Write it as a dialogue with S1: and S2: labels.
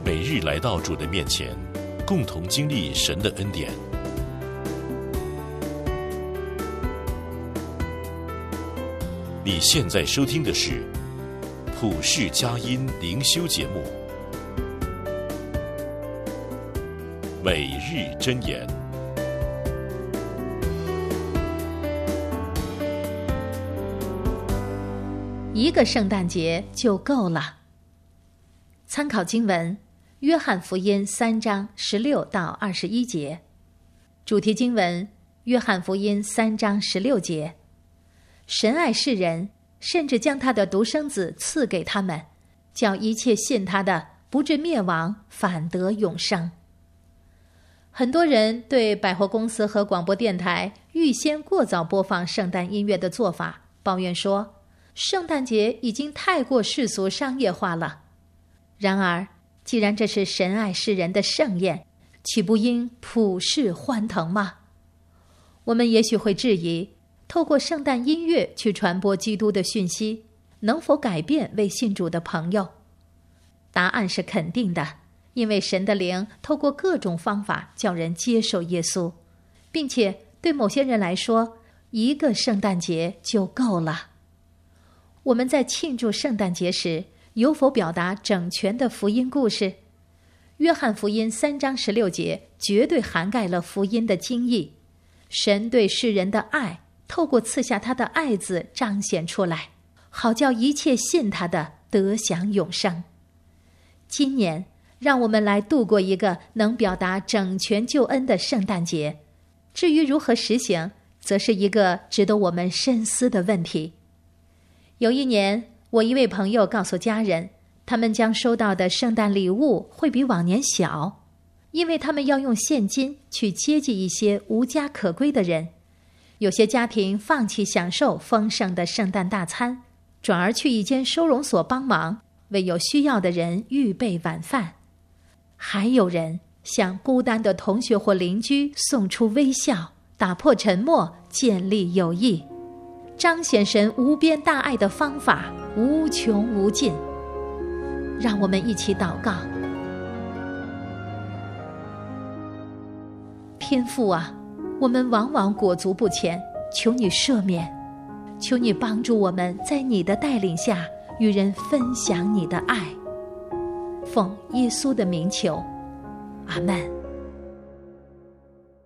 S1: 每日来到主的面前，共同经历神的恩典。你现在收听的是普世佳音灵修节目，每日箴言。
S2: 一个圣诞节就够了。参考经文：约翰福音3章16到21节。主题经文：约翰福音3章16节。神爱世人，甚至将他的独生子赐给他们，叫一切信他的不至灭亡，反得永生。很多人对百货公司和广播电台预先过早播放圣诞音乐的做法抱怨说，圣诞节已经太过世俗商业化了。然而，既然这是神爱世人的盛宴，岂不应普世欢腾吗？我们也许会质疑，透过圣诞音乐去传播基督的讯息，能否改变未信主的朋友？答案是肯定的，因为神的灵透过各种方法叫人接受耶稣，并且对某些人来说，一个圣诞节就够了。我们在庆祝圣诞节时，有否表达整全的福音故事？约翰福音3章16节绝对涵盖了福音的精义。神对世人的爱，透过赐下他的爱子彰显出来，好叫一切信他的得享永生。今年，让我们来度过一个能表达整全救恩的圣诞节。至于如何实行，则是一个值得我们深思的问题。有一年，我一位朋友告诉家人，他们将收到的圣诞礼物会比往年小，因为他们要用现金去接济一些无家可归的人。有些家庭放弃享受丰盛的圣诞大餐，转而去一间收容所帮忙，为有需要的人预备晚饭。还有人向孤单的同学或邻居送出微笑，打破沉默，建立友谊。彰显神无边大爱的方法无穷无尽。让我们一起祷告。天父啊，我们往往裹足不前，求你赦免，求你帮助我们在你的带领下与人分享你的爱。奉耶稣的名求，阿们。